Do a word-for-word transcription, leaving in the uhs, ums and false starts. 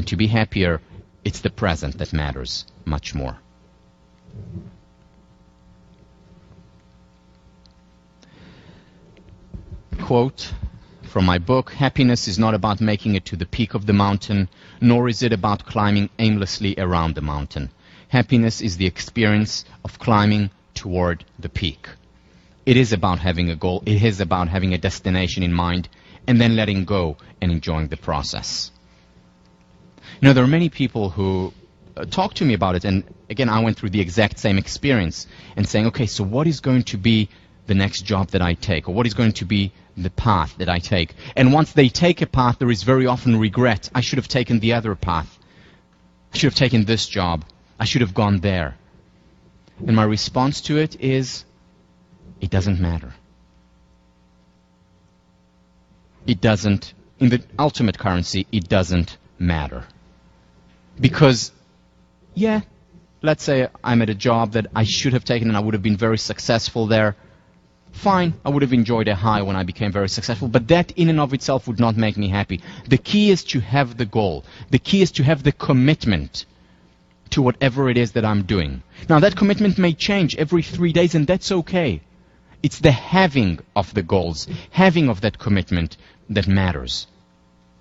And to be happier, it's the present that matters much more. Quote from my book, "Happiness is not about making it to the peak of the mountain, nor is it about climbing aimlessly around the mountain. Happiness is the experience of climbing toward the peak. It is about having a goal. It is about having a destination in mind and then letting go and enjoying the process." You know, there are many people who uh, talk to me about it, and again, I went through the exact same experience and saying, okay, so what is going to be the next job that I take, or what is going to be the path that I take? And once they take a path, there is very often regret. I should have taken the other path. I should have taken this job. I should have gone there. And my response to it is, it doesn't matter. It doesn't, in the ultimate currency, it doesn't matter. Because, yeah, let's say I'm at a job that I should have taken and I would have been very successful there. Fine, I would have enjoyed a high when I became very successful, but that in and of itself would not make me happy. The key is to have the goal. The key is to have the commitment to whatever it is that I'm doing. Now, that commitment may change every three days, and that's okay. It's the having of the goals, having of that commitment that matters.